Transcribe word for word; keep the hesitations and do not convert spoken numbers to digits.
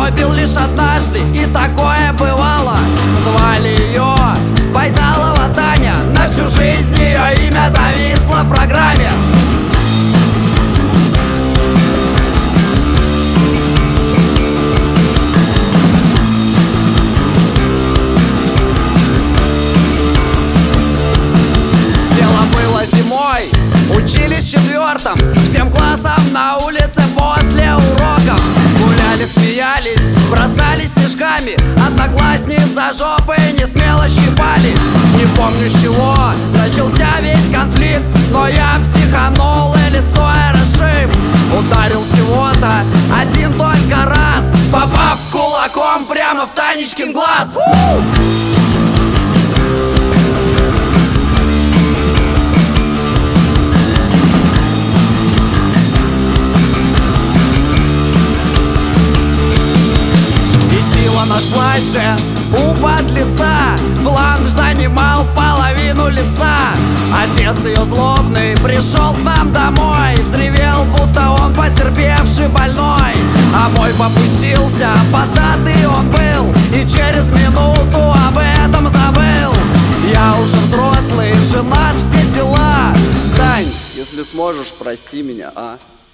пил лишь однажды, и такое бывало. Звали ее Байдалова Таня, на всю жизнь ее имя зависло в программе. Дело было зимой, учились в четвертом, всем классом на улице после уроков. Гуляли, смеялись, бросались снежками, одноклассниц за жопы не смело щипали. Не помню, с чего начался весь конфликт, но я психанул и лицо я расшиб. Ударил всего-то один только раз, попав кулаком прямо в Танечкин глаз. Фу! Нашлась же у подлеца, бланш занимал половину лица. Отец ее злобный пришел к нам домой, взревел, будто он потерпевший больной. А мой попустился, поддатый он был, и через минуту об этом забыл. Я уже взрослый, женат, все дела. Тань, если сможешь, прости меня, а?